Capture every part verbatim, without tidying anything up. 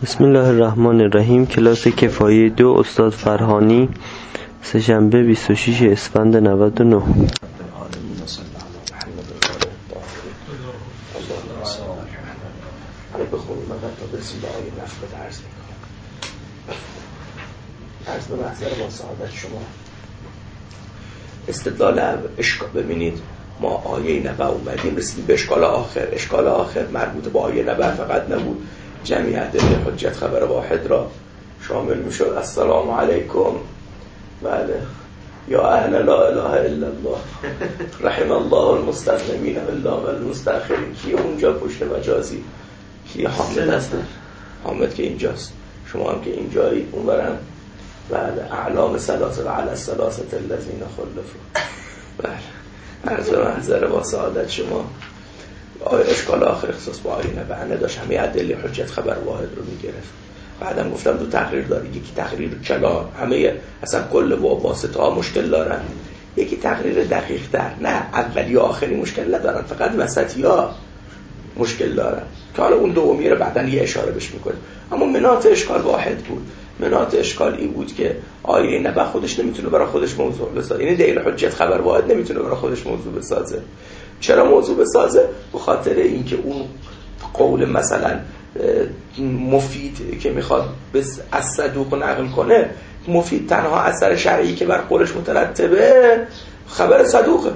بسم الله الرحمن الرحیم. کلاس کفایی دو، استاد فرهانی، سه‌شنبه بیست و شش اسفند نود و نه. عرض به محضر با سعادت شما استدلال اشکال. ببینید ما آیه نبأ اومدیم رسیدیم به اشکال آخر. اشکال آخر مربوط به آیه نبأ فقط نبود، جمعی ادله حجت خبر واحد را شامل میشد. السلام علیکم، بله، یا اهل لا اله الا الله، رحم الله المستسلمین بالله والمستأخرین. کی اونجا پشت مجازی؟ کی حامد هست؟ حامد که اینجاست، شما هم که اینجایی، اونورم بله. اعلام ثلاثه و علی الثلاثه الذین خلفوا. بله، عرض به محضر با سعادت شما آیه اشکال آخر اختصاص با آیه نبأ نداشت، همه ادله حجت خبر واحد رو میگرفت. بعدم گفتم دو تقریر داره، یکی تقریر کلام، همه اصلا کل و واسطه ها مشکل دارن، یکی تقریر دقیق تر، نه اولی و آخری مشکل ندارن، فقط وسطی ها مشکل دارن که حالا اون دومی رو بعدن یه اشاره بهش میکنه. اما مناط اشکال واحد بود. مناط اشکال این بود که آیه نبأ خودش نمیتونه برای خودش موضوع بسازه، یعنی دلیل حجت خبر واحد نمیتونه برای خودش موضوع بسازه. چرا موضوع بسازه؟ به خاطر اینکه اون قول مثلا مفید که میخواد از صدوق نقل کنه، مفید تنها اثر شرعی که بر قولش مترتبه خبر صدوقه.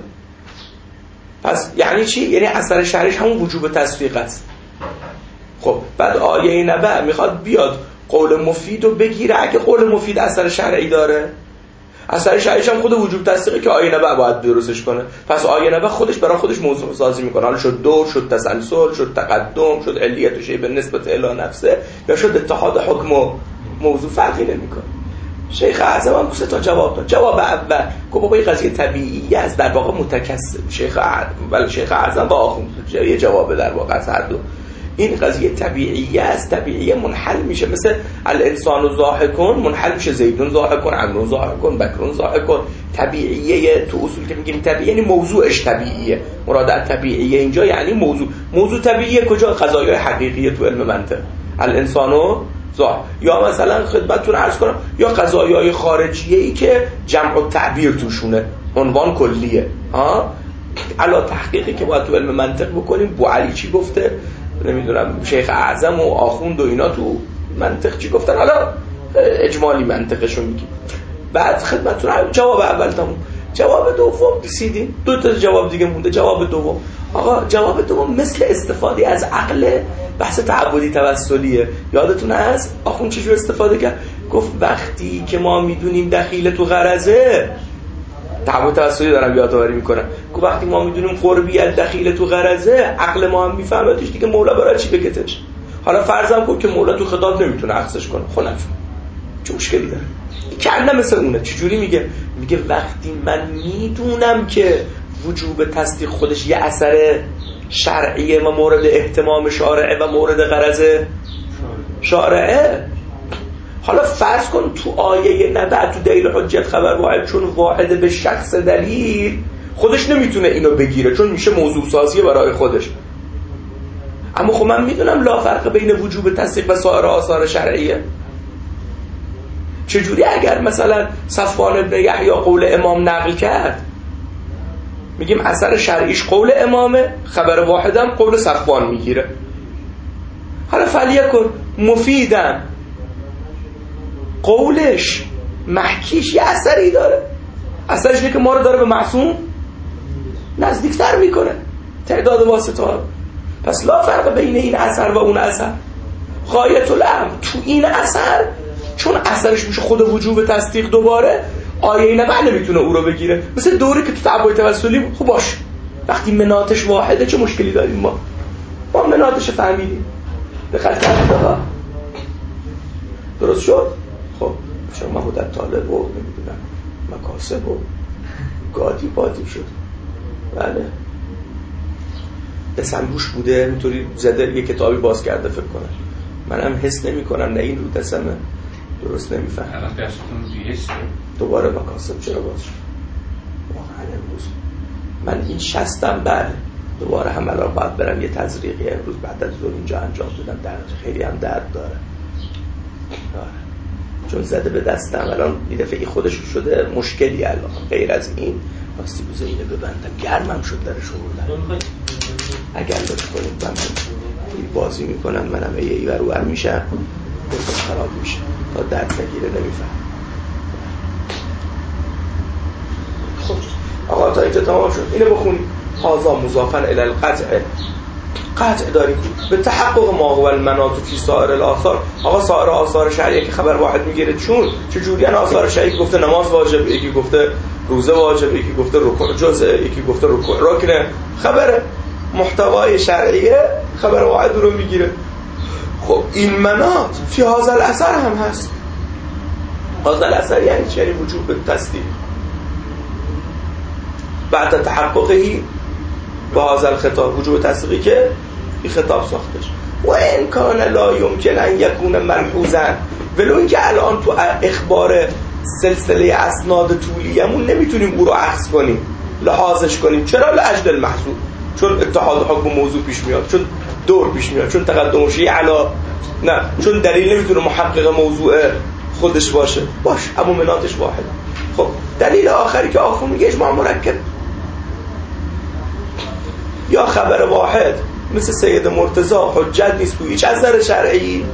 پس یعنی چی؟ یعنی اثر شرعیش همون وجوب تصدیق است. خب بعد آیه نبأ میخواد بیاد قول مفید رو بگیره، اگه قول مفید اثر شرعی داره، اثر شرعیش هم خود وجوب تصدیقه که آیه نبأ باید درستش کنه. پس آیه نبأ خودش برای خودش موضوع سازی میکنه. حالا شد دور، شد تسلسل، شد تقدم، شد علیت و شیء به نسبت الی نفسه، یا شد اتحاد حکم و موضوع، فرقی نمیکنه. شیخ اعظم هم سه تا جواب داد. جواب اول گفت بابا این قضیه طبیعی است، در واقع متکثر. شیخ اعظم ولی شیخ اعظم با آخوند یه جواب در واقع از هر دو. این قضیه طبیعی است، طبیعی منحل میشه، مثل الانسان ضاحکون منحل میشه زیدون ضاحکون، عمرو ضاحکون، بکرون ضاحکون. طبیعیه تو اصول که میگیم طبیعی یعنی موضوعش طبیعیه. مراد از طبیعیه اینجا یعنی موضوع. موضوع طبیعیه کجا؟ قضایای حقیقیه تو علم منطق. الانسانو ضاح، یا مثلا خدمتتون عرض کنم، یا قضایای خارجیه‌ای که جمع و تعبیر توشونه، عنوان کلیه. ها علا تحقیقی که باید تو علم منطق بکنیم. بو علی چی گفته؟ نمیدونم شیخ اعظم و آخوند و اینا تو منطق چی گفتن، حالا اجمالی منطقشو میگیم. بعد خدمتتون جواب اول تموم. جواب دوم رسیدیم، دو تا جواب دیگه مونده. جواب دوم، آقا جواب دوم مثل استفاده از عقل بحث تعبدی توسلیه. یادتون هست آخوند چجور استفاده کرد؟ گفت وقتی که ما میدونیم دخیل تو غرضه، تعبد توسلی دارم یادآوری میکنم، که وقتی ما میدونیم قربیت دخیل تو غرضه، عقل ما هم میفهمتش دیگه، مولا برای چی بگتش؟ حالا فرضم کن که مولا تو خطاب نمیتونه عکسش کنه، خب نفهم چه مشکلی داره؟ کنه مثل اونه. چجوری میگه؟ میگه وقتی من میدونم که وجوب تصدیق خودش یه اثر شرعیه و مورد اهتمام شارعه و مورد غرض شارعه. حالا فرض کن تو آیه نبأ تو دلیل حجت خبر واحد، چون واحد به شخص دلیل خودش نمیتونه اینو بگیره، چون میشه موضوع سازیه برای خودش. اما خب من میدونم لا فرق بین وجوب تصدیق و سایر آثار شرعیه. چجوری اگر مثلا صفوان ابن یحیی قول امام نقل کرد، میگیم اثر شرعیش قول امامه، خبر واحدم قول صفوان میگیره. حالا فلیکن مفیدم قولش محکیش یه اثری داره، اثرش اینه که ما رو داره به معصوم نزدیکتر میکنه، تعداد واسطه ها. پس لا فرق بین این اثر و اون اثر. غایت الامر تو این اثر، چون اثرش میشه خود وجوب تصدیق، دوباره آیه نبأ نمیتونه او رو بگیره. مثل دوره که تو تعبد توسلی خوب باش، وقتی مناطش واحده چه مشکلی داریم؟ ما ما مناطش فهمیدیم، دقت کردید آقا؟ درست شد؟ خب شما مدت طالب و نمیدونم مکاسب و گادی بادی شد. بله به سنگوش بوده اینطوری زده، یه کتابی باز کرده فکر کنم، منم حس نمی کنم نه این رو دستمه، درست نمیفهم. الان دستتون بیهسته دوباره مکاسب چرا باز شد؟ واقعا امروز من این شستم، بله دوباره هم الان باید برم یه تزریقی امروز بعد از ظهر اینجا انجام بدم، درد خیلی هم درد داره. چون زده به دستم الان این دفعه خودش شده مشکلی الان. غیر از این واسه بوزه اینه ببندم، گرمم شد درش آوردم. اگر لطف کنید من بازی میکنم منم ای ای ور ور میشم بسید خراب میشه تا درد نگیره نمیفهم. خب آقا تا اینجا تمام شد. اینو بخونید. هازا مضافن الی القطع، قطع داریم به تحقق ما هو المناط فی سائر الاثار. آقا سائر آثار شرعی که خبر واحد میگیره چون چه جوریان آثار شرعی گفته نماز واجب، یکی گفته روزه واجب، یکی گفته رکوع جزء، یکی گفته رکوع رکن. خبر محتوای شرعیه خبر واحد رو میگیره. خب این مناط فی هذا الاثر هم هست. هذا الاثر یعنی چه؟ یعنی وجوب تصدیق بعد تحققی با هذا الخطاب، وجوب تصدیقی که این خطاب ساختش. و این کان لا یمکن ان یکون ملحوظا، ولو اینکه الان تو اخبار سلسله اسناد طولیمون نمیتونیم او رو اخذ کنیم لحاظش کنیم. چرا؟ لاجل المحذور، چون اتحاد حکم موضوع پیش میاد، چون دور پیش میاد، چون تقدم شیء علا، نه چون دلیل نمیتونه محقق موضوع خودش باشه. باش اما مناطش واحد. خب دلیل آخری که آخر میگه اجماع مرکب یا خبر واحد مثل سید مرتضی حجت نیست تو هیچ از نظر شرعی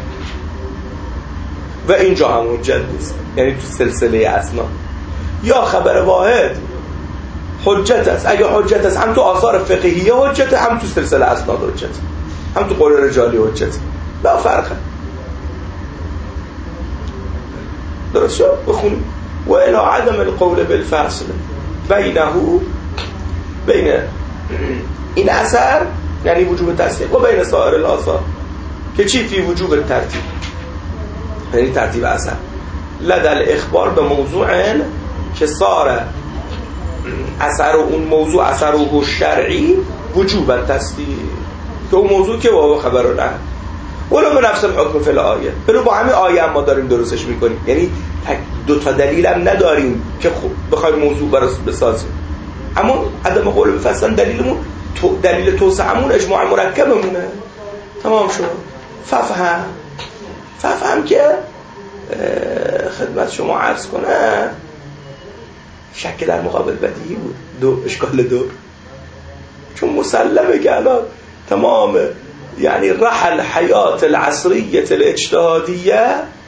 و اینجا هم حجت نیست، یعنی تو سلسله اسناد. یا خبر واحد حجت است، اگه حجت است هم تو آثار فقهیه حجت، هم تو سلسله اسناد حجت، هم تو قول رجالی حجت، لا فرقه. درست شد؟ بخونیم. و الی عدم القول بالفصل بینه بین این اثر یعنی وجوب تصدیق و بین سایر الاثار که چی؟ فی وجوب ترتیب، یعنی ترتیب اثر لدل اخبار به موضوع که سار اثر و اون موضوع اثر و شرعی وجوب تصدیق که اون موضوع که واو خبر رو نه ولو به نفس الحکم فی الآیه، ولو با همین آیه هم ما داریم درستش میکنیم، یعنی دو تا دلیل هم نداریم که بخوایم موضوع براش بسازیم. اما عدم قول بفصل دلیلمون تو دلیل توسعمون اجماع مرکبمونه. تمام شد. ففهم ففهم که خدمت شما عرض کنه شک در مقابل بدیهی بود. دو اشکال دو، چون مسلمه که الان تمام یعنی رحل حیات العصریه الاجتهادیه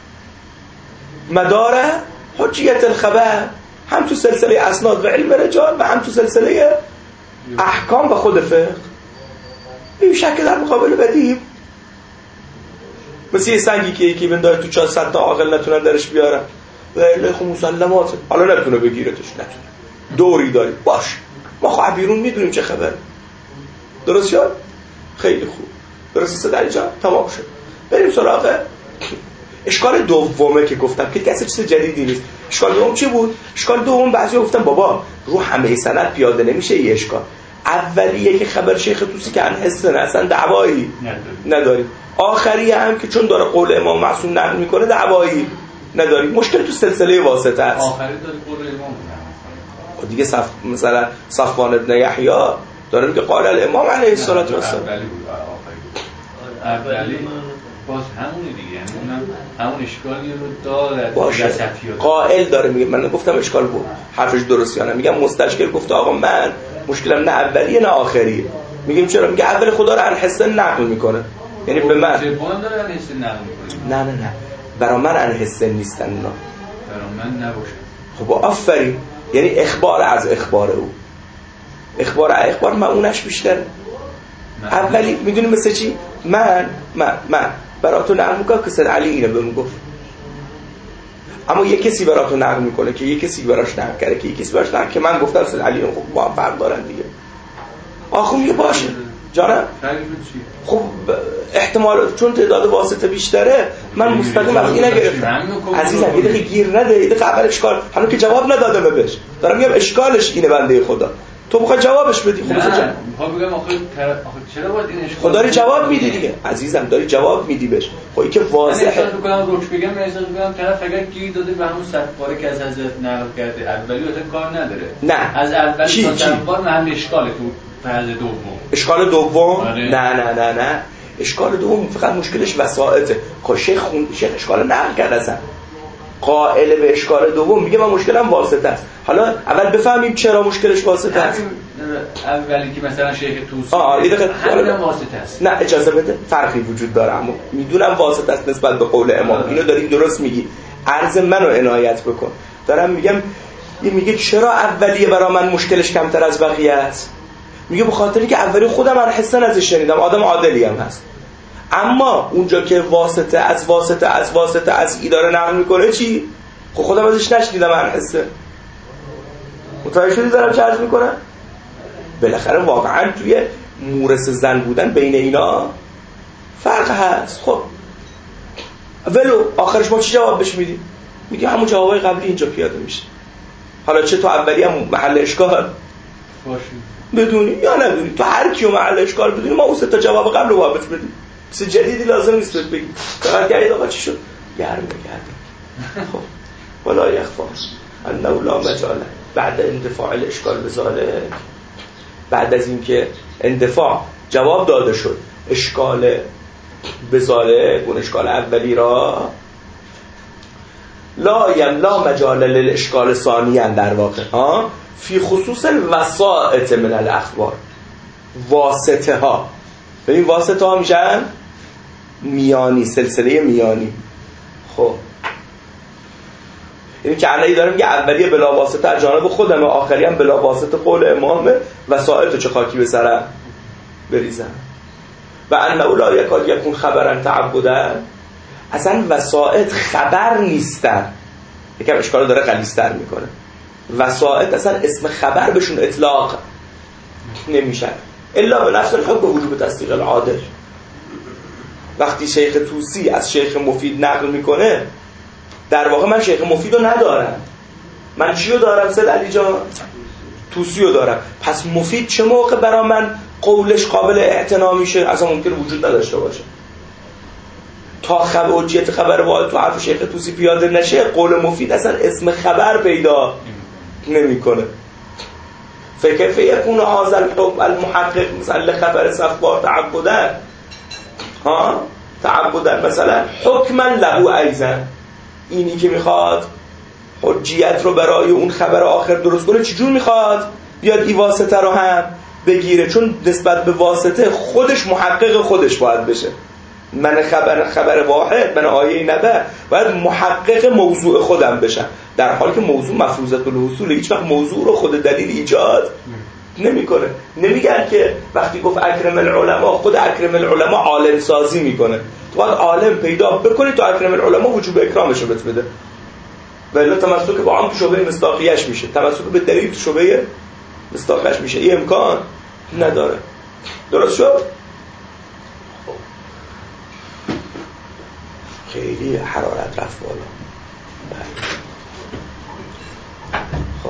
مدار حجیت الخبر، هم تو سلسله اسناد و علم رجال و هم تو سلسله احکام و خود فقه. این شک در مقابل بدیهی مثل یه سنگی که یکی بنداره تو چهار صد تا عاقل نتونن درش بیارن و اله خب مسلماته، حالا نتونه بگیرتش، نتونه دوری داری باش ما خواه بیرون میدونیم چه خبر. درست شد؟ خیلی خوب. درست است در اینجا تمام شد. بریم سراغ اشکال دومه که گفتم که کسی چیز جدیدی نیست. اشکال دوم چی بود؟ اشکال دوم بعضی گفتن بابا رو همه سند پیاده نمیشه. یه اشکال اولیه که خبر شیخ طوسی که انحسن اصلا دعوایی نداریم، آخری هم که چون داره قول امام معصوم نقل میکنه دعوایی نداریم. مشکل تو سلسله واسطه است. آخری داره قول امام نقل دیگه صف... مثلا صفوان ابن یحیی داره میگه قال الامام علیه الصلاه و السلام. اولی باز همونه دیگه، یعنی اونم همون اشکالی رو داره. باشه قائل داره میگه، من گفتم اشکال بود حرفش درست یا نه. میگم مستشکل گفته آقا من مشکلم نه اولیه نه آخریه. میگیم چرا؟ میگه اول خدا رو انحسن نقل میکنه، یعنی به من زبان داره انحسن نقل میکنه. نه نه نه برا من انحسن نیستن اونا، برا من نباشه. خب آفرین، یعنی اخبار از اخبار او، اخبار از اخبار من اونش بیشتره. اولی میدونی مثل چی؟ من من من براتو نقل میکنم که سید علی اینو بهم گفت، اما یک کسی براتو نقل میکنه که یک کسی براش نقل کرده که یک کسی براش نقل که من گفتم سید علی. خب با هم فرق دارن دیگه. آخه میگه باشه جانم. خب احتمال چون تعداد واسطه بیشتره من مستقیم از اینا گرفتم. عزیزم یه دقیقه گیر نده، یه دقیقه اول اشکال هنوز که جواب نداده بهش دارم میگم اشکالش اینه بنده خدا، تو بخوای جوابش بدی. خب نه میخوام بگم آخه چرا باید این اشکال؟ خب داری جواب میدی دیگه عزیزم، داری جواب میدی بهش. خب این که واضحه. من احساس می‌کنم روش بگم، من احساس می‌کنم طرف اگر گیر داده به همون صفواره که از حضرت نقل کرده اولی اصلا کار نداره. نه از اولی تا صفوار هم اشکاله تو فرض دوم. اشکال دوم؟ نه نه نه نه اشکال دوم فقط مشکلش وسائطه. خب شیخ خون شیخ اشکال نقل کرد اصلا. قائل به اشکال دوم میگه من مشکلم واسطه است. حالا اول بفهمیم چرا مشکلش واسطه است. اولی که مثلا شیخ توسی آه یه دقیقه همین واسطه است. نه اجازه بده، فرقی وجود داره اما میدونم واسطه است نسبت به قول امام. اینو داریم درست میگی. عرض منو عنایت بکن. دارم میگم این میگه چرا اولیه برای من مشکلش کمتر از بقیه است؟ میگه به خاطری که اولی خودم من حسن ازش شنیدم، آدم عادلی هم هست. اما اونجا که واسطه از واسطه از واسطه از اداره نقل میکنه چی؟ خب خودم ازش نشنیدم من حسه. متوجه شدی دارم چه عرض میکنم؟ بالاخره واقعا توی مورث زن بودن بین اینا فرق هست. خب ولو آخرش ما چی جواب بهش میدیم؟ میگه همون جوابای قبلی اینجا پیاده میشه. حالا چه تو اولی هم محل اشکال باشی بدونی یا ندونی، تو هر کیو محل اشکال بدونی ما اون سه تا جواب قبل رو واپس بدیم. چیز جدیدی لازم نیست بگیم. فقط گردید آقا چی شد؟ گرمه گرمه. خب ولا یخفا انه لا مجال بعد اندفاع الاشکال بذالک، بعد از اینکه اندفاع جواب داده شد اشکال بذالک، اون اشکال اولی را لا یملا مجال للاشکال ثانیا در واقع ها فی خصوص الوسائط من الاخبار، واسطه ها. ببین واسطه ها میشن میانی، سلسله میانی. خب یعنی که الان دارم میگه اولیه بلا واسطه از جانب خودم، آخری هم بلا واسطه قول امامه، وسائط چه خاکی به سرم بریزن. و انه لا یکاد یکون خبرن تعبدن، اصلا وسائط خبر نیستن. یکم اشکال داره غلیظ‌تر میکنه. وسائط اصلا اسم خبر بهشون اطلاق نمیشن الا به نفس الحکم به وجوب تصدیق العادل. وقتی شیخ توسی از شیخ مفید نقل میکنه، در واقع من شیخ مفید رو ندارم، من چی رو دارم؟ سید علی جان توسی رو دارم. پس مفید چه موقع برای من قولش قابل اعتنا میشه؟ اصلا ممکنه وجود نداشته باشه. تا خبر حجیت خبر واحد تو حرف شیخ توسی پیاده نشه، قول مفید اصلا اسم خبر پیدا نمیکنه. فکر فیکون هذا الحکم المحقق مثلا خبر صفوار تعبدن ها تعبدن مثلا حکما له ایضا، اینی که میخواد حجیت رو برای اون خبر آخر درست کنه چجور میخواد بیاد ای واسطه رو هم بگیره؟ چون نسبت به واسطه خودش محقق خودش باید بشه. من خبر خبر واحد، من آیه نبه باید محقق موضوع خودم بشم، در حالی که موضوع مفروضه الوصول هیچ وقت موضوع رو خود دلیل ایجاد نمیکنه. نمیگن که وقتی گفت اکرم العلماء، خود اکرم العلماء عالم سازی میکنه. تو باید عالم پیدا بکنی تو اکرم العلماء وجوب اکرامش رو بهت بده، ولی تمسک با عام تو شبهه مصداقیش میشه، تمسک به دلیل تو شبهه مصداقیش میشه. این امکان نداره. درست شد؟ خیلی حرارت رفت بالا. خب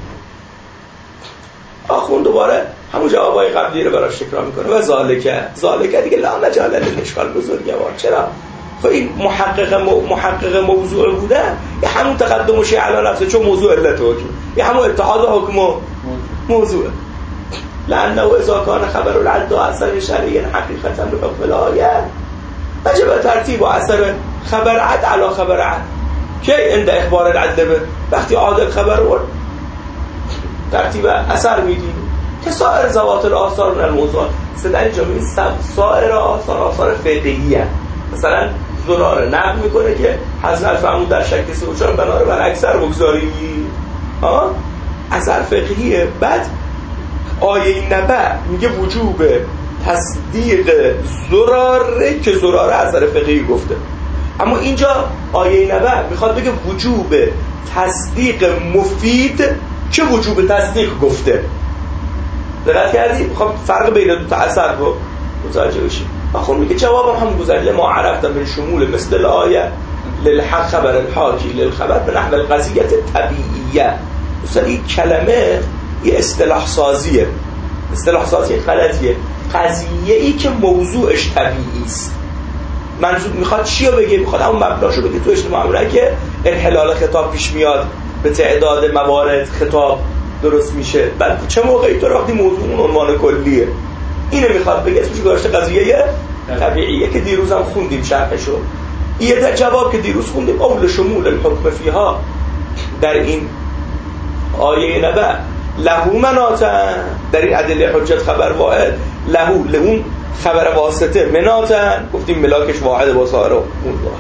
آخون دوباره همون جوابای قبلی رو براش تکرار میکنه و ذالکه ذالکه دیگه لا مجال للاشکال بزرگوار. چرا؟ خب این محقق مو... محقق موضوع بوده، یه همون تقدم و شیء علی نفسه، چون موضوع علت حکم، یه همون اتحاد حکم و موضوع. لانه اذا کان خبر العد اثر شرعی حقیقتا به حکم الآیه وجب ترتیب و اثر خبر عد علی خبر عد. کی عند اخبار العدل؟ وقتی عادل خبر ورد ترتیب اثر میدیم که سایر زوات الاثار من الموضوعات. سدن جمعی سایر آثار آثار فقهیه. مثلا زراره نقل میکنه که حضرت فرمود در شک سه و چهار بناره بر اکثر بگذاری، ها اثر فقهیه. بعد آیه نبع میگه وجوب تصدیق زراره که زراره اثر فقهی گفته، اما اینجا آیه نبع میخواد بگه وجوب تصدیق مفید که وجوب تصدیق گفته. دقت کردی؟ خب فرق بین دو تا اثر رو متوجه بشی. آخر میگه جوابم هم گذشته ما عرفتم من شمول مثل الآیه للحق خبر الحاکی للخبر به نحو القضیه طبیعیه. مثلا این کلمه یه اصطلاح سازیه، اصطلاح سازی غلطیه. قضیه ای که موضوعش طبیعی است. منظور میخواد چی رو بگه؟ میخواد همون مبناشو بگه تو اجتماع معمولا که انحلال خطاب پیش میاد، به تعداد موارد خطاب درست میشه. بعد چه موقعی تو وقتی موضوع اون عنوان کلیه، اینو میخواد بگه، اسمش گذاشته قضیه طبیعیه که دیروز هم خوندیم شرحشو. یه در جواب که دیروز خوندیم اول شمول الحکم فیها در این آیه نبع لهو مناتن، در این ادله حجت خبر واحد لهو لهون خبر واسطه مناتن، گفتیم ملاکش واحد با سایر اون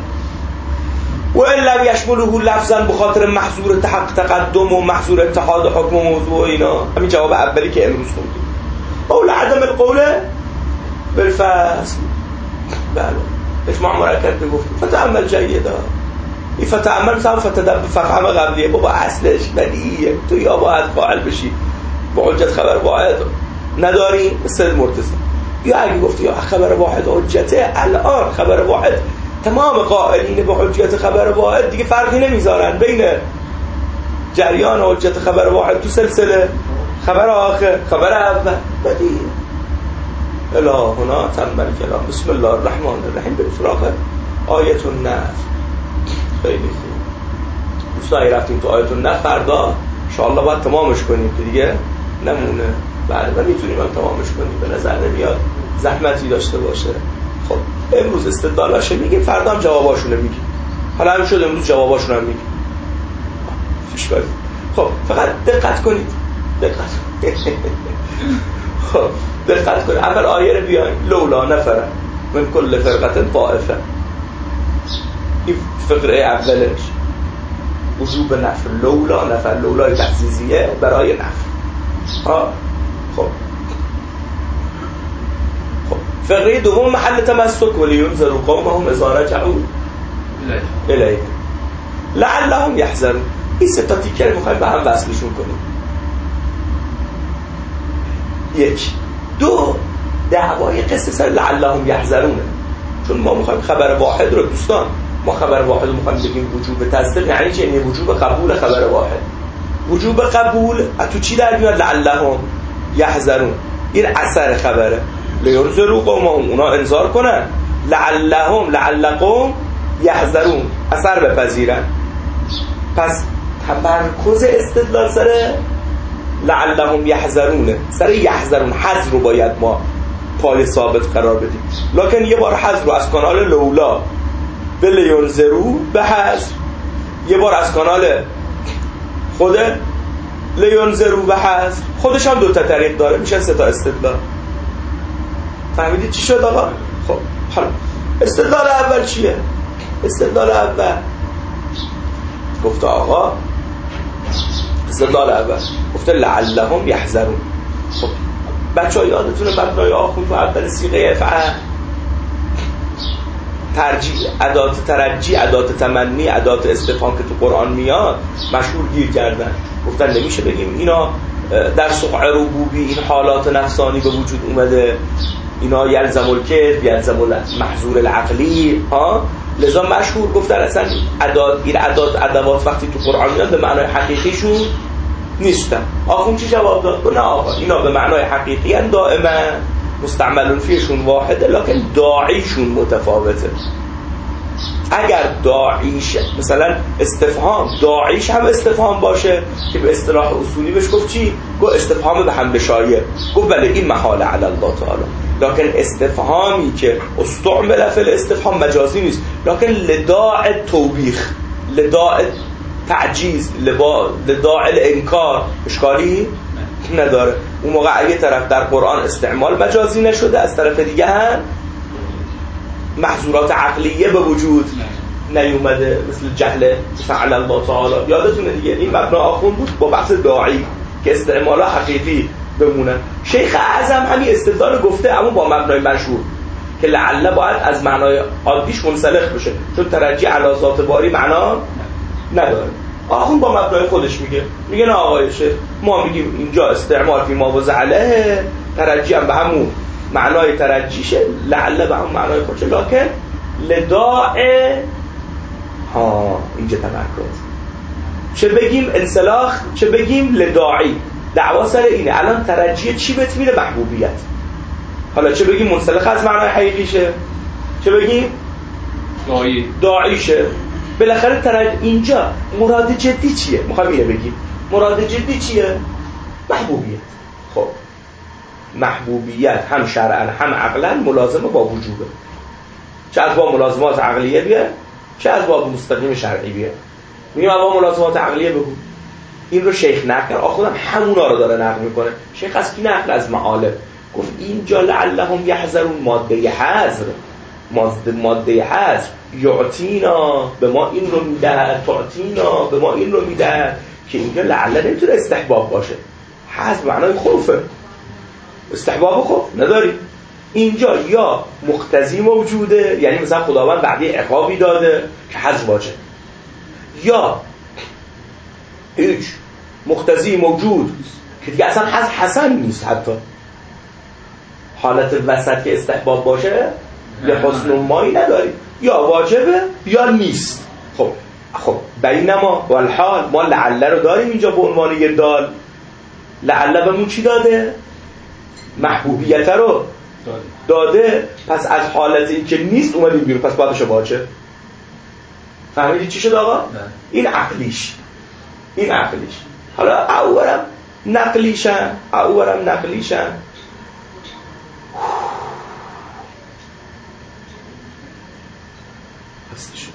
و الا یشمله لفظا به خاطر محظور تحقق تقدم و محظور اتحاد حکم و موضوع اینا. همین جواب اولی که امروز خوندیم. اول عدم القول بالفصل، بله اجماع مرکب بگفتیم فتعمل جیدا این فتعمل مثلا فتدب ففهم قبلیه بابا اصلش بدیه، تو یا باید قائل بشی با حجت خبر واحد نداری مثل مرتضی، یا اگه گفتی یا خبر واحد حجته الان خبر واحد تمام قائلین به حجت خبر واحد دیگه فرقی نمیذارن بین جریان حجت خبر واحد تو سلسله خبر آخر خبر اول بدیه. الهنا تم الکلام. بسم الله الرحمن الرحیم. به سراغ آیت النفل. خیلی خوب دوستان رفتیم تو آیت النفل. فردا ان شاء الله باید تمامش کنیم که دیگه نمونه. بعد میتونیم هم تمامش کنیم، به نظر نمیاد زحمتی داشته باشه. خب امروز استدلالاشو میگیم، فردا هم جواباشونو میگیم. حالا هم شد امروز جواباشونو هم میگیم. اشکالی. خب فقط دقت کنید. دقت خب دقت کنید. اول آیه رو بیاین. لولا نفر من کل فرقه طائفه. این فقره اولش وجوب نفر. لولا نفر، لولای تخصیصیه برای نفر. ها خب خب فقره دوم محل تمسک ولینذروا قومهم اذا رجعوا الیه لعلهم یحذرون. این سه تا تیکه رو می‌خوایم به هم وصلشون کنیم. یک دو دعوای قصه سر لعلهم یحذرونه، چون ما می‌خوایم خبر واحد رو دوستان ما خبر واحد رو می‌خوایم بگیم وجوب تصدیق. یعنی چی؟ یعنی وجوب قبول خبر واحد. وجوب قبول تو چی در میاد؟ لعلهم یحذرون. این اثر خبره. لینذروا قومهم، اونا انذار کنن. لعلهم لعلقوم یحذرون، اثر بپذیرن. پس تمرکز استدلال سر لعلهم یحذرونه، سر یحذرون. حذر رو باید ما پای ثابت قرار بدیم. لکن یه بار حذر رو از کانال لولا به لینذروا به حذر، یه بار از کانال خود لینذروا به حذر. خودش هم دو تا طریق داره، میشه سه تا استدلال. فهمیدید چی شد آقا؟ خب حالا استدلال اول چیه؟ استدلال اول گفته آقا استدلال اول گفته لعلهم یحذرون. خب بچه‌ها یادتونه مبنای آخون تو اول صیغه فعل ترجیح، ادات ترجی، ادات تمنی، ادات استفهام که تو قرآن میاد مشهور گیر کردن. گفتن نمیشه بگیم اینا در سقع ربوبی این حالات نفسانی به وجود اومده، اینا یلزم الکذب یلزم المحظور العقلی ها. لذا مشهور گفتن اصلا ادات این ادات ادوات وقتی تو قرآن میاد به معنای حقیقیشون نیستن. آخون چی جواب داد؟ نه آقا اینا به معنای حقیقی ان دائما مستعملون فیشون واحده، لکن داعیشون متفاوته. اگر داعیش مثلا استفهام داعیش هم استفهام باشه که به اصطلاح اصولی بهش گفت چی؟ گفت استفهام به هم بشایه. گفت بله این محال علی الله تعالی. لکن استفهامی که استعمل فی الاستفهام مجازی نیست، لکن لداع توبیخ، لداع تعجیز، لداع الانکار اشکالی نداره. اون موقع اگه طرف در قرآن استعمال مجازی نشده، از طرف دیگه هم محظورات عقلیه به وجود نیومده، مثل جهل فعل الله تعالی. یادتونه دیگه این مبنا آخون بود با بحث داعی که استعمالها حقیقی بمونن. شیخ اعظم همین استدلال گفته، اما با مبنای مشهور که لعل باید از معنای عادیش منسلخ بشه، چون ترجی علی ذات باری معنا نداره. آخون با مبنای خودش میگه میگه نه آقای شیخ ما میگیم اینجا استعمال فی ما وضع علیه ترجی هم به همون معنای ترجیشه، لعل به همون معنای خودشه، لکن لداع ها اینجا تمرکز. چه بگیم انسلاخ چه بگیم لداعی. دعوا سر اینه الان ترجیه چی بهت میده؟ محبوبیت. حالا چه بگیم منسلخ از معنای حقیقیشه، چه بگیم داعی داعیشه. بالاخره ترج اینجا مراد جدی چیه؟ میخوام اینو بگیم مراد جدی چیه؟ محبوبیت. خب محبوبیت هم شرعاً هم عقلاً ملازمه با وجوبه، چه از با ملازمات عقلیه بیه چه از با مستقیم شرعی بیه. میگم با ملازمات عقلیه بگو. این رو شیخ نقل کرد، خودم همونا رو داره نقل میکنه. شیخ از کی نقل؟ از معالم. گفت اینجا لعلهم یحذرون ماده حذر، ماده ماده حذر یعطینا به ما این رو میده، تعطینا به ما این رو میده، که اینجا لعله نمیتونه استحباب باشه. حذر معنای خوفه، استحباب خوف نداری. اینجا یا مقتضی موجوده، یعنی مثلا خداوند وعده عقابی داده که حذر واجب، یا هیچ مقتضی موجود که دیگه اصلا حذر حسن نیست، حتی حالت وسط که استحباب باشه یا حسن و مایی نداری، یا واجبه یا نیست. خب خب بینما والحال ما لعله رو داریم اینجا به عنوان یه دال. لعله بهمون چی داده؟ محبوبیت رو داده. پس از حالت این که نیست اومدیم بیرون، پس بعدش واجب. فهمیدی چی شد آقا؟ نه. این عقلیش، این عقلیش. حالا اولم نقلیشن، اولم نقلیشن. هستی شد.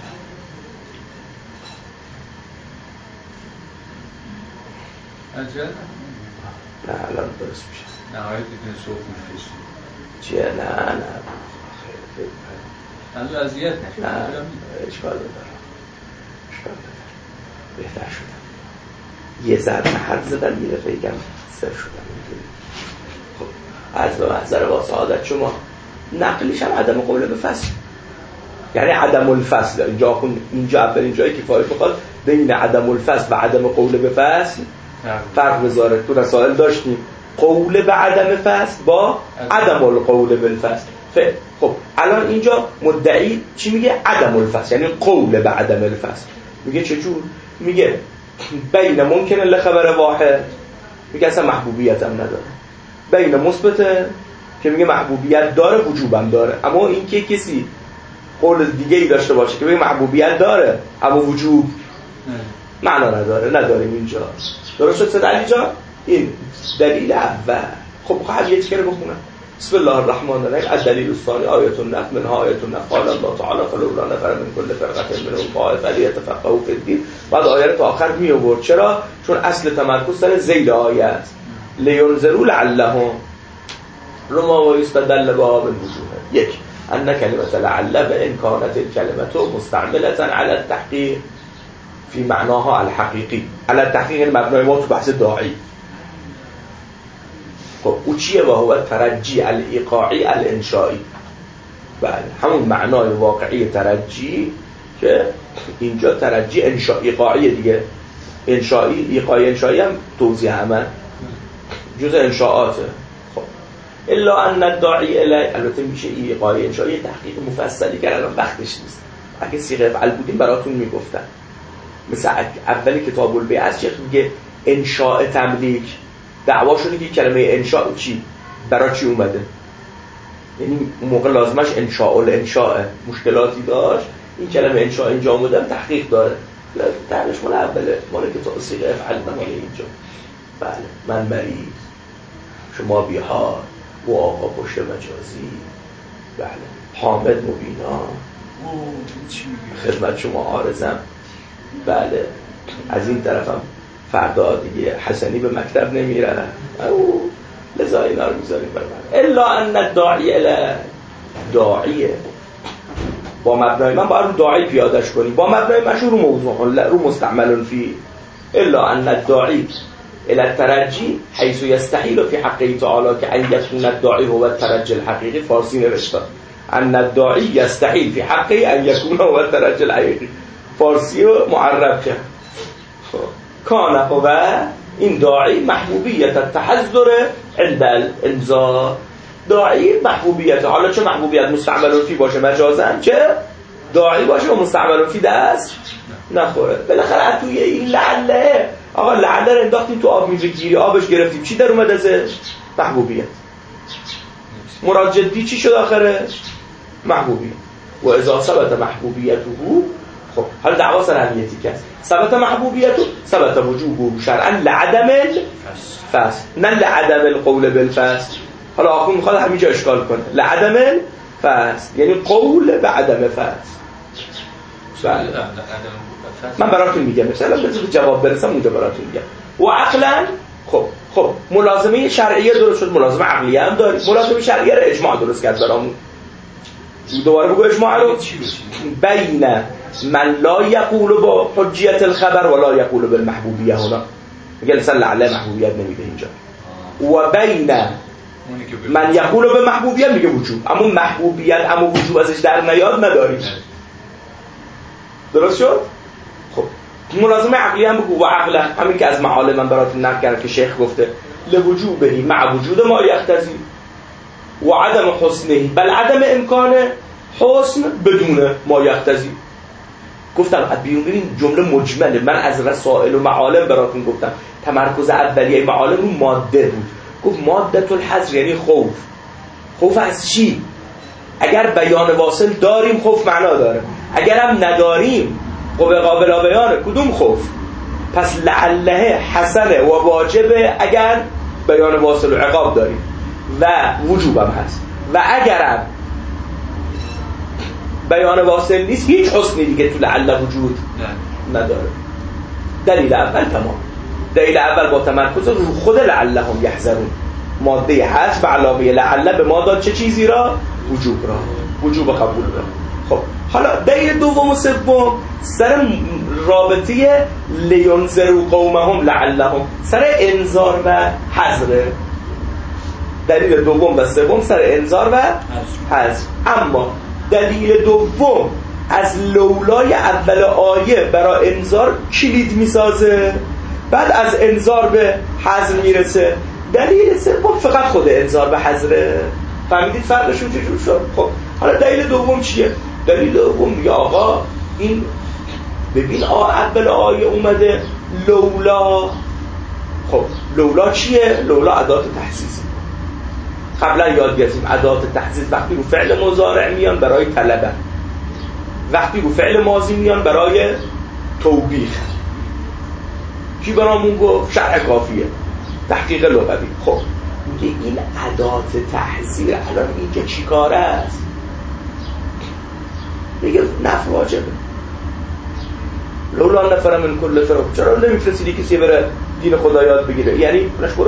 عجل؟ نه الان درست میشه. نهایت دیگه صوت میشه. چیه؟ نه نه. از اذیت نشه. نه اشکال نداره. اشکال نداره. بهتر شدم. یه ذره حرف زدم یه دفعه یکم سر شدم. خب از به محضر با سعادت شما. نقلیش هم عدم قول به فصل، یعنی عدم الفصل. اینجا اینجا اولین جایی که فایل بخواد بین عدم الفصل و عدم قول به فصل فرق بذاره. تو رسائل داشتیم قول به عدم فصل با عدم القول بالفصل. خب الان اینجا مدعی چی میگه؟ عدم الفصل، یعنی قول به عدم الفصل. میگه چجور؟ میگه بین ممکن لخبر واحد، میگه اصلا محبوبیت هم نداره. بین مثبت که میگه محبوبیت داره وجوبم داره، اما این که کسی قول دیگه ای داشته باشه که بگه محبوبیت داره اما وجوب معنا نداره، نداریم اینجا. درست شد علی جان؟ این دلیل اول. خب خب یه چیزی رو بخونم. بسم الله الرحمن الرحیم. الدلیل الثانی آیه النحل من آیه النحل قال الله تعالی فلولا نفر من كل فرقه منهم طائفه لیتفقهوا فی الدین. بعد آیه رو تا آخر می آورد. چرا؟ چون اصل تمرکز سر ذیل آیه است. لینذروا لعلهم رما و یستدل بها من وجوه. یک ان کلمه لعل بان كانت الكلمه مستعمله على التحقیق فی معناها الحقیقی. على التحقیق مبنای ما تو بحث داعی. خب او چیه؟ و هو ترجی الایقاعی الانشائی. بله همون معنای واقعی ترجی که اینجا ترجی انشائی ایقاعی دیگه. انشائی ایقاعی انشائی هم توضیح عمل جزء انشاءاته. خب الا ان الداعی الی، البته میشه ایقاعی انشائی تحقیق مفصلی کردن، وقتش نیست. اگه صیغه افعال بودیم براتون میگفتن. مثل اول کتاب البیع شیخ میگه انشاء تملیک. دعوا شده که کلمه انشاء چی؟ برای چی اومده؟ یعنی موقع لازمش انشاء الانشاء مشکلاتی داشت، این کلمه انشاء اینجا اومدن تحقیق داره. درش مال اوله، مال کتاب صیغه افعال مال اینجا. بله من مریض، شما بیحال، او آقا پشت مجازی، بله حامد مبینا، خدمت شما عارضم. بله از این طرفم فردا دیگه حسنی به مکتب نمیره، او لذا اینا رو میذاریم برای من. الا ان الداعی الی، داعیه با مبنای من باید رو داعی پیادش کنیم، با مبنای من رو موضوع رو مستعمل فی. الا ان الداعی الی الترجی حيث يستحيل في حقه تعالی که ان يكون الداعی هو الترجی الحقیقی. فارسی نوشته ان الداعی يستحيل في حقه ان يكون هو الترجی الحقیقی. فارسی رو معرب کرد. کان هو این داعی محبوبیت التحذر عند الانذار. داعی محبوبیت، حالا چه محبوبیت مستعمل فی باشه مجازن، چه داعی باشه و مستعمل فی دست نخوره. بالاخره توی این لعله، آقا لعله رو انداختیم تو آب میوه گیری، آبش گرفتیم، چی در اومد ازش؟ محبوبیت. مراد جدی چی شد آخرش؟ محبوبیت. و اذا ثبت محبوبیته، خب حالا دعوا سر اهمیتی که است. ثبت محبوبیته ثبت وجوبه شرعا لعدم الفصل، نه لعدم القول بالفصل. حالا آخون میخواد همینجا اشکال کنه لعدم فصل، یعنی قول به عدم فصل. بله. من براتون میگم مثلا بذار جواب برسم اونجا براتون میگم. و عقلا خب خب ملازمه شرعیه درست شد، ملازمه عقلیه هم داریم. ملازمه شرعیه رو اجماع درست کرد برامون. دوباره بگو اجماع رو. بین من لا یقول با حجیت الخبر ولا یقول بالمحبوبیه. هنا میگه مثلا لعله محبوبیت نمیده اینجا. و بین من یقول به محبوبیت میگه وجوب، اما محبوبیت اما وجوب ازش در نیاد نداریم. درست شد؟ خب ملازمه عقلی هم بگو. و عقلا همین که از معالم من براتون نقل کردم که شیخ گفته لوجوبه مع وجود ما یقتضی و عدم حسنه بل عدم امکان حسن بدون ما یقتضی. گفتم بیرون ببین جمله مجمله، من از رسائل و معالم براتون گفتم تمرکز اولیه معالم رو ماده بود. گفت ماده الحذر یعنی خوف. خوف از چی؟ اگر بیان واصل داریم خوف معنا داره، اگر هم نداریم قوه قابل بیانه. کدوم خوف؟ پس لعله حسنه و واجبه اگر بیان واصل و عقاب داریم و وجوبم هست، و اگرم بیان واصل نیست هیچ حسنی دیگه تو لعله وجود نداره. دلیل اول تمام. دلیل اول با تمرکز رو خود لعله هم یحذرون، ماده حذف و علاوه لعله به ما داد چه چیزی را؟ وجوب را، وجوب قبول را. خب حالا دلیل دوم و سوم سر رابطه لینذروا قومهم لعلهم، سر انذار و حذر. دلیل دوم و سوم سر انذار و حذر. اما دلیل دوم از لولای اول آیه برای انذار کلید میسازه، بعد از انذار به حذر میرسه. دلیل سوم فقط خود انذار به حذره. فهمیدید فرقشون چجور شد؟ خب حالا دلیل دوم چیه؟ دلیل دوم میگه آقا این ببین اول آیه اومده لولا. خب لولا چیه؟ لولا ادات تحسیسی. قبلا یاد گرفتیم ادات تحسیس وقتی رو فعل مضارع میان برای طلبه، وقتی رو فعل ماضی میان برای توبیخ. کی برامون گفت؟ شرح کافیه، تحقیق لغوی. خب میگه این ادات تحذیر الان اینجا چی کاره است؟ میگه نفر واجبه. لولا نفر من کل فرق، چرا نمیفرسیدی کسی بره دین خدا یاد بگیره؟ یعنی نشکرو.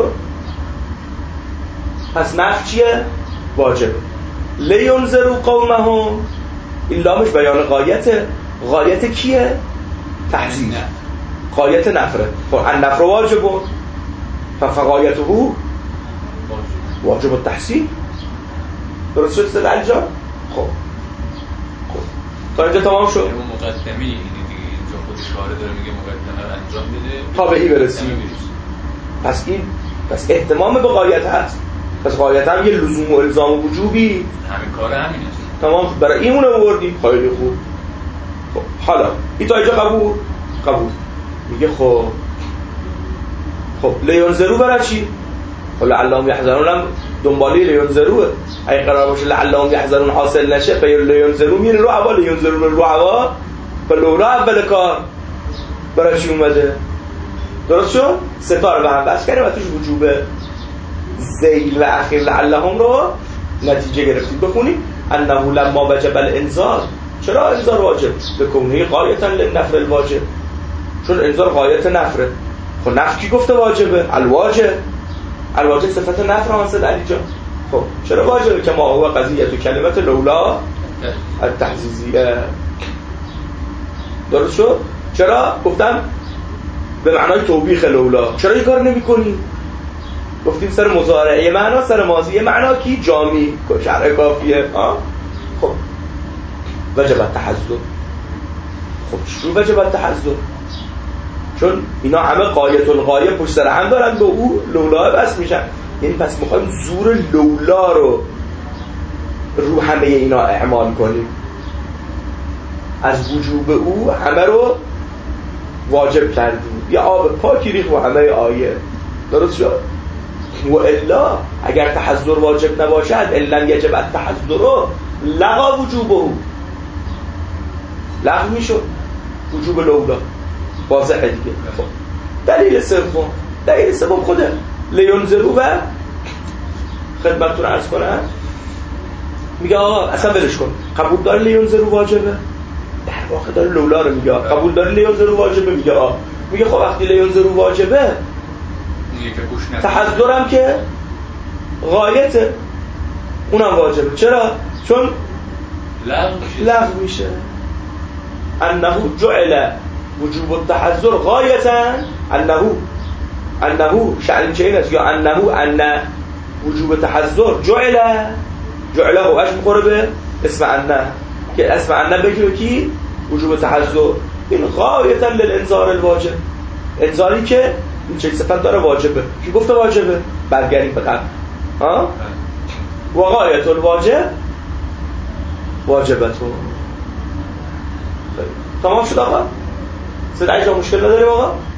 پس نفر چیه؟ واجبه. لینذروا قومهم، این لامش بیان غایته. غایت کیه؟ تحذیر. غایت نفره. خب النفر واجبه فغایته واجب التحسین. درست شد سلال جان؟ خب خب تا اینجا تمام شد. اون مقدمه اینه دیگه، اینجا خودش کار داره میگه مقدمه رو انجام بده تا به این برسیم. پس این پس اهتمام به غایت هست. پس غایت هم یه لزوم و الزام و وجوبی همین کار همینه. تمام برای این اون آوردیم. خیلی خوب. خب حالا این تا اینجا قبول؟ قبول. میگه خب خب لینذروا برای چی؟ خب لعلهم یحذرون هم دنبالی لینذروه. اگه قرار باشه لعلهم یحذرون حاصل نشه فیر لینذروا میره رو اول لینذرون رو اول فلولا اول کار برای چی اومده؟ درست شد؟ ستاره به هم بس کردیم و توش وجوبه زیل و اخیر لعلهم رو نتیجه گرفتیم. بخونیم انه لما وجب الانذار. چرا انذار واجب؟ به کونه غایتا للنفر الواجب، چون انذار غایت نفره. خب نفر کی گفته واجبه؟ الواجب. الواجب صفت نفر حاصل علی جان. خب چرا واجبه؟ که ما هو قضیه تو کلمت لولا التحزیزیه. درست شد؟ چرا؟ گفتم به معنای توبیخ لولا. چرا این کار نمی کنی؟ گفتیم سر مضارعه معنا، سر ماضیه معنا کی؟ جامی شرع کافیه. آه؟ خب وجب التحذر. خب چرا وجب التحذر؟ چون اینا همه غایت الغایه پشت سر هم دارن به او لولا بس میشن. یعنی پس میخوایم زور لولا رو رو همه اینا اعمال کنیم، از وجوب او همه رو واجب کردیم. یا آب پاکی ریخ و همه آیه. درست شد؟ و الا اگر تحذر واجب نباشد الا یجب التحذر لغا وجوبه، لغو میشد وجوب لولا. واضحه دیگه. خب دلیل سوم، دلیل سوم خوده لینذروا و خدمتتون عرض کنم، میگه آقا اصلا ولش کن، قبول داره لیونزه رو واجبه؟ در واقع داره لولا رو میگه قبول داره لیونزه رو واجبه، میگه آه. میگه خب وقتی لیونزه رو واجبه تحضرم که غایته اونم واجبه. چرا؟ چون لغو میشه. انه جعل وجوب التحضر غایتا، انه انه شأن چه این است، یا انه ان وجوب تحضر جعل جعله هو اش میخوره به اسم انه، که اسم انه بگیره کی؟ وجوب تحضر. این غایتا للانذار الواجب، انذاری که این چه صفت داره واجبه. کی گفته واجبه؟ برگردیم به قبل. ها و غایت الواجب واجبتون. تمام شد آقا؟ سید عجا مشکل نداریم آقا؟ فقط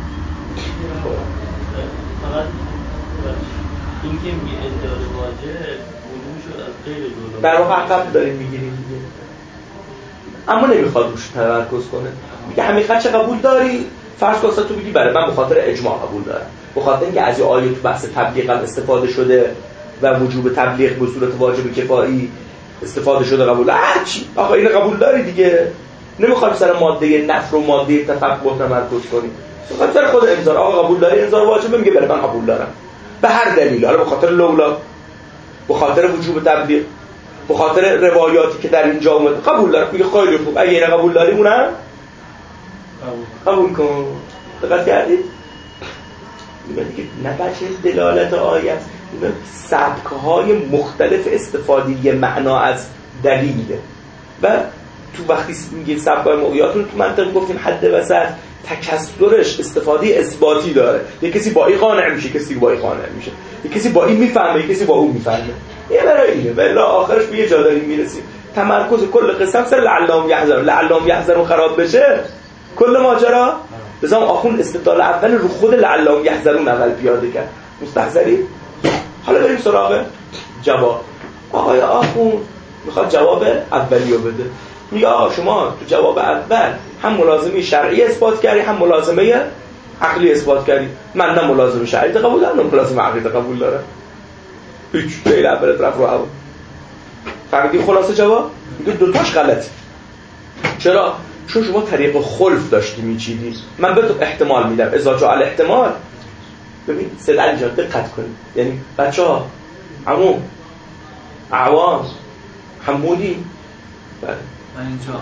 این که میگه انذار واجب علوم شد از غیر علوم، در واقع عقب داریم میگیریم دیگه، اما نمیخواد روش تمرکز کنه. میگه حقیقت چه قبول داری؟ فرض کن تو بگی بله من به خاطر اجماع قبول دارم، به خاطر اینکه از این آیه تو بحث تبلیغ هم استفاده شده و وجوب تبلیغ به صورت واجب کفایی استفاده شده قبول. هرچی آقا این قبول داری دیگه، نمیخوام سر ماده نفر و ماده تفقه تمرکز کنی، به خاطر خود انذار. آقا قبول داری انذار واجبه؟ میگه بله من قبول دارم به هر دلیل، حالا به خاطر لولا، به خاطر وجوب تبلیغ، به خاطر روایاتی که در اینجا اومده قبول دارم. میگه خیلی خوب، اگه اینا قبول داری اونم قبول کن. دقت کردید؟ میگه دیگه نه بچه دلالت آیه است، اینا سبک‌های مختلف استفاده معنا از دلیله. و تو وقتی میگه سبک‌های موقعیاتون تو منطق گفتیم حد وسط تکسرش استفاده اثباتی داره. یک کسی با این قانع میشه، کسی با این قانع میشه، یک کسی با این میفهمه، یک کسی با اون میفهمه. این برای اینه ولی آخرش به یه جا داریم میرسیم. تمرکز کل قسم سر لعلهم یحذرون، لعلهم یحذرون خراب بشه کل ماجرا. بزام آخون استدلال اول رو خود لعلهم یحذرون اول پیاده کرد. مستحضری؟ حالا بریم سراغ جواب. آقای آخون میخواد جواب اولیو بده. میگه آقا شما تو جواب اول هم ملازمه شرعی اثبات کردی هم ملازمه عقلی اثبات کردی. من نه ملازمه شرعی قبول دارم نه ملازمه عقلی قبول دارم. هیچ فعل اولت رفت رو هوا. فهمیدی خلاصه جواب؟ میگه دوتاش غلطه. چرا؟ چون شما طریق خلف داشتی میچیدی. من به تو احتمال میدم، اذا جاء الاحتمال. ببین سید علی جان دقت کنید، یعنی بچه‌ها عمو عوام حمودی بله من اینجا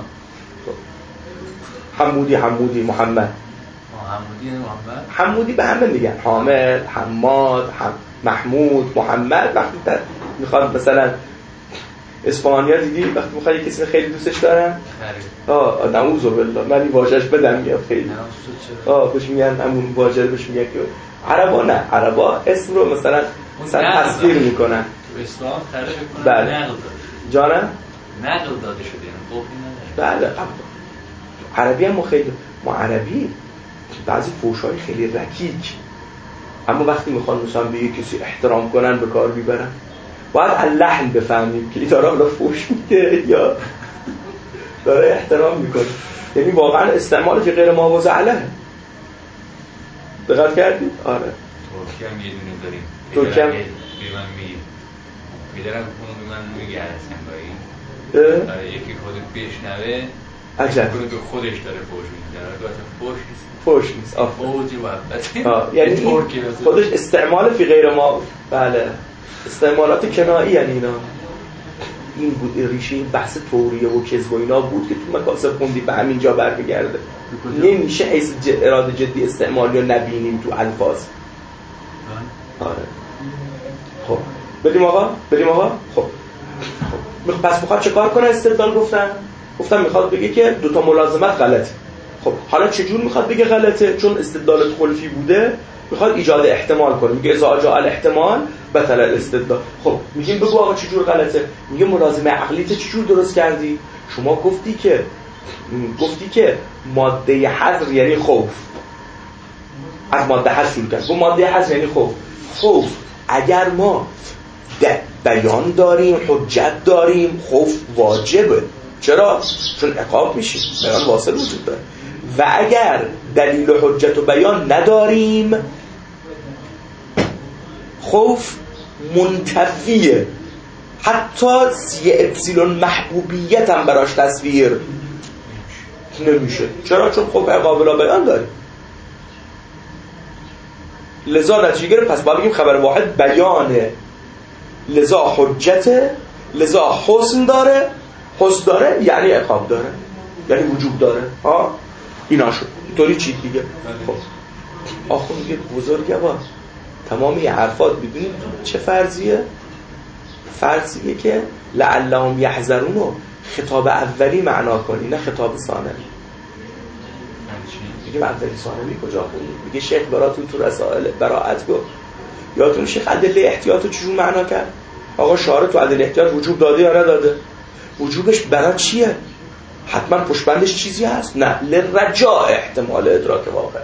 حمودی حمودی محمد حمودی محمد حمودی به همه میگن، حامد، حماد، حم... محمود، محمد. وقتی میخواد مثلا اسپانیا دیدی وقتی میخواد کسی خیلی دوستش دارن آه نعوذ بالله من این واژه‌اش بدم میاد خیلی آه بهش میگن همون واژه رو بهش میگن که عربا نه عربا اسم رو مثلا مثلا تصویر میکنن تو اسلام خرج میکنن بله. نقل داده جانم نقل داده شده یعنی قولی نداره. بله عربی هم ما خیلی ما عربی بعضی فوش‌های خیلی رکیک، اما وقتی میخوان مثلا به یک کسی احترام کنن به کار میبرن. باید اللحن بفهمیم که این داره حالا فوش میده یا داره احترام میکنه. یعنی واقعا استعمال که غیر مواضع علیه. دقت کردید؟ آره ترکی هم یه دونه داریم ترکی هم به من میگه میدارم اونو به من میگه هستن گاهی یکی خودت بشنوه عجب کنه که خودش داره فوش میده در واقع فوش نیست فوش نیست فوجی محبت یعنی خودش استعمال فی غیر ما بله استعمالات کنایی یعنی اینا. این بود ریشه بحث توریه و کذب و اینا بود که تو مکاسب خوندی به همین جا برمیگرده. نمیشه حیث اراده جدی استعمال یا نبینیم تو الفاظ. آره خب بریم آقا بریم آقا خب خب پس میخواد چه کار کنه؟ استدلال گفتن گفتم میخواد بگه که دوتا ملازمت غلطه. خب حالا چجور میخواد بگه غلطه؟ چون استدلال خلفی بوده میخواد ایجاد احتمال کنه. میگه اذا جاء الاحتمال بطل الاستدلال. خب میگیم بگو آقا چجور غلطه؟ میگه ملازمه عقلیت چجور درست کردی؟ شما گفتی که گفتی که ماده حذر یعنی خوف. از ماده حذر شروع کرد. گفت ماده حذر یعنی خوف. خوف اگر ما بیان داریم حجت داریم خوف واجبه. چرا؟ چون عقاب میشیم، بیان واصل وجود داره. و اگر دلیل و حجت و بیان نداریم خوف منتفیه، حتی یه اپسیلون محبوبیت هم براش تصویر نمیشه. چرا؟ چون خب قابل بیان داره. لذا نتیجه گرفت پس باید بگیم خبر واحد بیانه، لذا حجته، لذا حسن داره. حسن داره یعنی اقام داره، یعنی وجود داره. ها اینا شد. اینطوری چی دیگه؟ خب آخه میگه بزرگه با تمام این حرفات بدونید چه فرضیه؟ فرضیه که لعلهم یحذرون خطاب اولی معنا کنی، نه خطاب ثانوی. میگه اولی ثانوی کجا خوندی؟ میگه شیخ براتون تو رسائل براءت گفت. یادتون شیخ ادله احتیاط رو چجور معنا کرد؟ آقا شارع تو ادله احتیاط وجوب داده یا نداده؟ وجوبش برای چیه؟ حتما پشتبندش چیزی هست؟ نه، لرجاء احتمال ادراک واقع.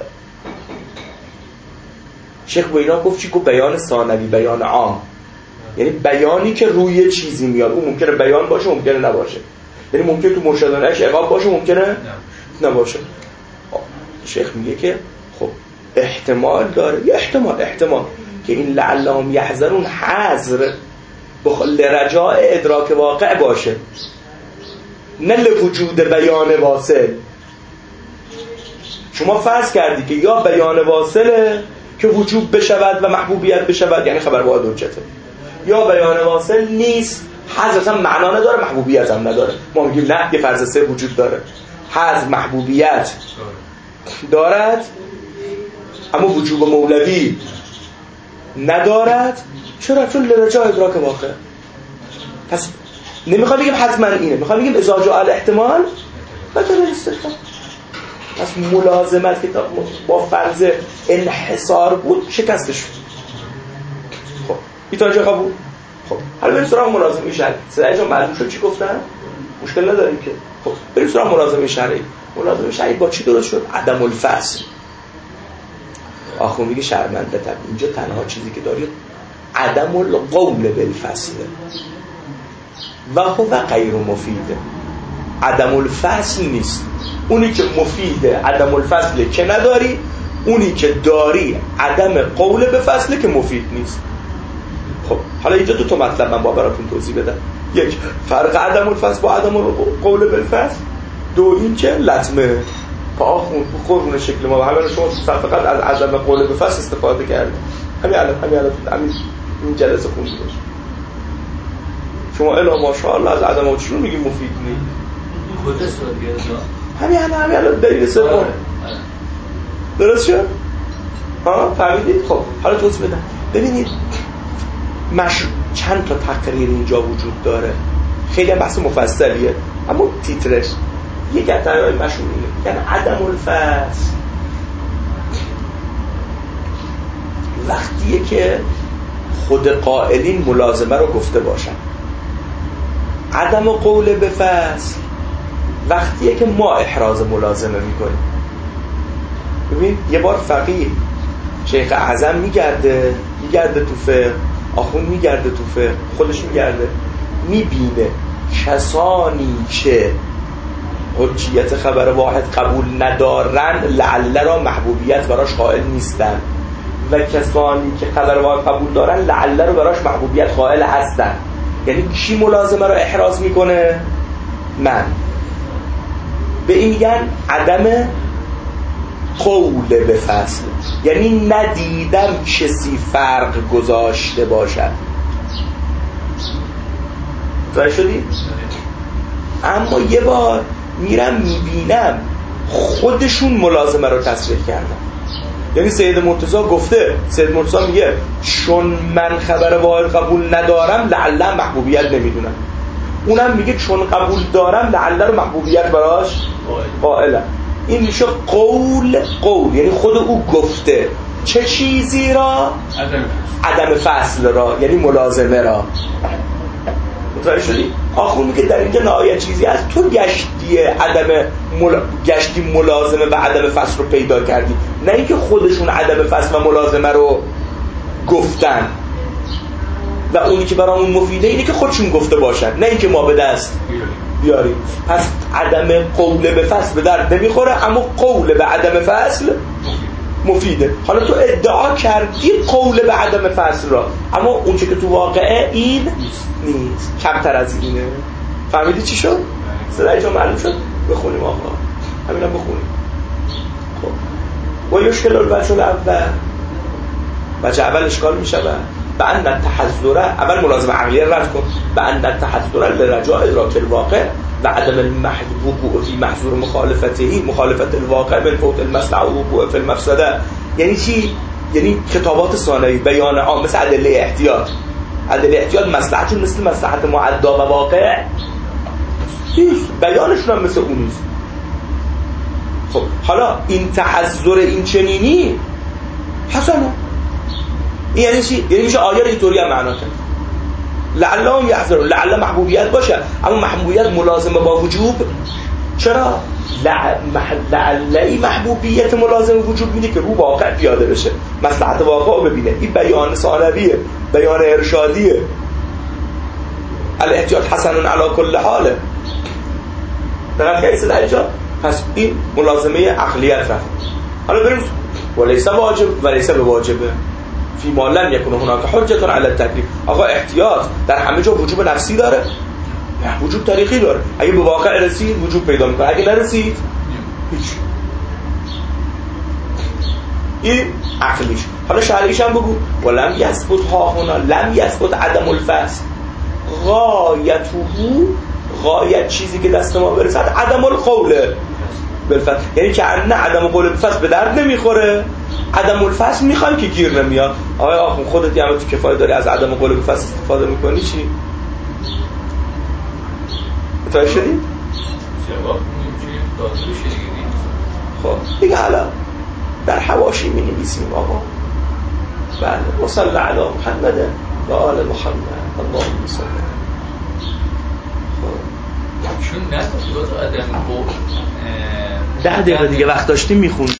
شیخ با اینا گفت چی؟ گفت بیان ثانوی، بیان عام، یعنی بیانی که روی چیزی میاد. اون ممکنه بیان باشه، ممکنه نباشه. یعنی ممکنه تو مرشدانه‌اش عقاب باشه، ممکنه نباشه. شیخ میگه که خب احتمال داره، یه احتمال احتمال که این لعلهم یحذرون حذر لرجاء ادراک واقع باشه، نه لوجود بیان واصل. شما فرض کردی که یا بیان واصله که وجوب بشود و محبوبیت بشود، یعنی خبر واحد حجته، یا بیان واصل نیست، حذف هم معنا نداره، محبوبیت هم نداره. ما میگیم نه، یه فرض سه وجود داره، حذف محبوبیت دارد اما وجوب مولوی ندارد. چرا؟ چون لرجاء ادراک واقع. پس نمیخوام بگیم حتما اینه، میخوام بگیم اذا جاء الاحتمال بطل الاستثناء. پس ملازمت که با فرض انحصار بود شکستش شد. خب این تا اینجا قبول. خب حالا بریم سراغ ملازمه شرعی. سعی جان معلوم شد چی گفتن؟ مشکل نداریم که. خب بریم سراغ ملازمه شرعی. ملازمه شرعی با چی درست شد؟ عدم الفصل. آخه میگه شرمنده تب اینجا تنها چیزی که داری عدم القول بالفصل و هو غیر مفیده. عدم الفصل نیست. اونی که مفیده عدم الفصل که نداری، اونی که داری عدم قول به فصله که مفید نیست. خب حالا اینجا دو تا مطلب من با براتون توضیح بدم. یک، فرق عدم الفصل با عدم قول بالفصل. دو، این که لطمه آخون قربون شکل ما همه شما فقط از عدم قول به فصل استفاده کردید. همین الان همین الان همین این جلسه خوندید شما الا ماشاءالله از عدم و چون میگیم مفید نیست. خود استفاده همین الان همین الان دلیل سوم درست شد؟ ها فهمیدید؟ خب حالا توضیح بدم. ببینید مش چند تا تقریر اینجا وجود داره، خیلی بحث مفصلیه اما تیترش یک تقریر مشهوریه، یعنی عدم الفصل وقتیه که خود قائلین ملازمه رو گفته باشن. عدم قول به فصل وقتیه که ما احراز ملازمه میکنیم. ببین یه بار فقیه شیخ اعظم میگرده میگرده تو فقه، آخون میگرده تو فقه، خودش میگرده میبینه کسانی که حجیت خبر واحد قبول ندارن لعل را محبوبیت براش قائل نیستن و کسانی که خبر واحد قبول دارن لعل را براش محبوبیت قائل هستن. یعنی کی ملازمه را احراز میکنه؟ من. به این میگن عدم قول به فصل، یعنی ندیدم کسی فرق گذاشته باشد. متوجه شدی؟ اما یه بار میرم میبینم خودشون ملازمه رو تصریح کردن. یعنی سید مرتضی گفته، سید مرتضی میگه چون من خبر واحد قبول ندارم لعل محبوبیت نمیدونم، اونم میگه چون قبول دارم لعل رو محبوبیت براش قائلم. این میشه قول قول، یعنی خود او گفته چه چیزی را؟ عدم, عدم فصل را، یعنی ملازمه را. متوجه شدی؟ آخون میگه در اینجا نهایت چیزی از تو گشتی عدم مل... گشتی ملازمه و عدم فصل رو پیدا کردی، نه اینکه خودشون عدم فصل و ملازمه رو گفتن و اونی که برای اون مفیده اینه که خودشون گفته باشن، نه اینکه ما به دست بیاریم. پس عدم قول به فصل به درد نمیخوره، اما قول به عدم فصل مفیده. حالا تو ادعا کردی قول به عدم فصل را، اما اون چه که تو واقعه این نیست، کمتر از اینه. فهمیدی چی شد؟ صدای جا معلوم شد؟ بخونیم آقا، همین هم بخونیم. خب و یشکل الوجه الاول، وجه اول اشکال می شود به ان التحذر، اول ملازم عقلیه رد کن، به ان التحذر لرجاء ادراک الواقع و عدم الوقوع فی محظور مخالفته، مخالفت الواقع من فوت المصلحه و وقوع فی المفسده. یعنی چی؟ یعنی خطابات ثانوی، بیان عام، مثل ادله احتیاط. ادله احتیاط مصلحتشون مثل مصلحت معدا و واقع نیست، بیانشون هم مثل اون نیست. خب حالا این تحذر این چنینی حسنه، این یعنی چی؟ یعنی میشه آیه اینطوری هم معنا کرد لعلهم یحذرون، لعل محبوبیت باشه، اما محبوبیت ملازمه با وجوب. چرا؟ لعلی محبوبیت ملازمه وجوب میده که رو واقع پیاده بشه، مصلحت واقع رو ببینه. این بیان ثانویه، بیان ارشادیه. الاحتیاط حسن علی کل حاله. دقیق کیسه در اینجا. پس این ملازمه عقلیت رفت. حالا بریم ولیسه واجب ولیسه به واجبه فی ما لم یکن هناک حجة علی التکلیف. آقا احتیاط در همه جا وجوب نفسی داره؟ نه، وجوب تاریخی داره. اگه به واقع رسید وجوب پیدا میکنه، اگه نرسید هیچ. این عقلیش. حالا شرعیش هم بگو ولم یثبت ها هنا، لم یثبت عدم الفصل غایته، غایت چیزی که دست ما برسد عدم القول بالفصل، یعنی که نه عدم قول بالفصل به درد نمیخوره، عدم الفصل میخوان که گیر نمیاد. آقای آخون خودت یه تو کفایه داری از عدم قول بالفصل استفاده میکنی، چی؟ متوجه شدی؟ جواب میگیم داده بشه دیگه. خب دیگه حالا در حواشی می نویسیم آقا. بله. و صلی علی محمد و آل محمد. اللهم صل. چون نه تو عدم قول ده دقیقه دیگه وقت داشتیم میخوند.